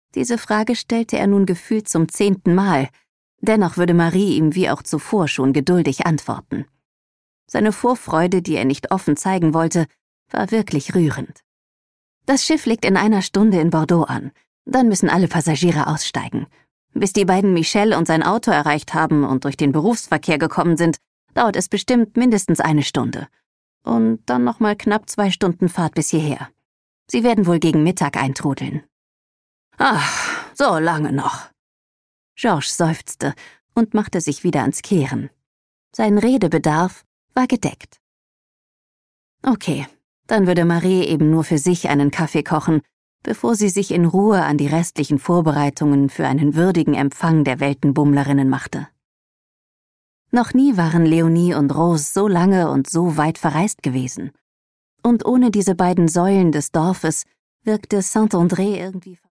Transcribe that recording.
Diese Frage stellte er nun gefühlt zum 10. Mal. Dennoch würde Marie ihm wie auch zuvor schon geduldig antworten. Seine Vorfreude, die er nicht offen zeigen wollte, war wirklich rührend. Das Schiff legt in 1 Stunde in Bordeaux an. Dann müssen alle Passagiere aussteigen. Bis die beiden Michel und sein Auto erreicht haben und durch den Berufsverkehr gekommen sind, dauert es bestimmt mindestens 1 Stunde. Und dann nochmal knapp 2 Stunden Fahrt bis hierher. Sie werden wohl gegen Mittag eintrudeln. Ach, so lange noch. Georges seufzte und machte sich wieder ans Kehren. Sein Redebedarf war gedeckt. Okay, dann würde Marie eben nur für sich einen Kaffee kochen, bevor sie sich in Ruhe an die restlichen Vorbereitungen für einen würdigen Empfang der Weltenbummlerinnen machte. Noch nie waren Leonie und Rose so lange und so weit verreist gewesen. Und ohne diese beiden Säulen des Dorfes wirkte Saint-André irgendwie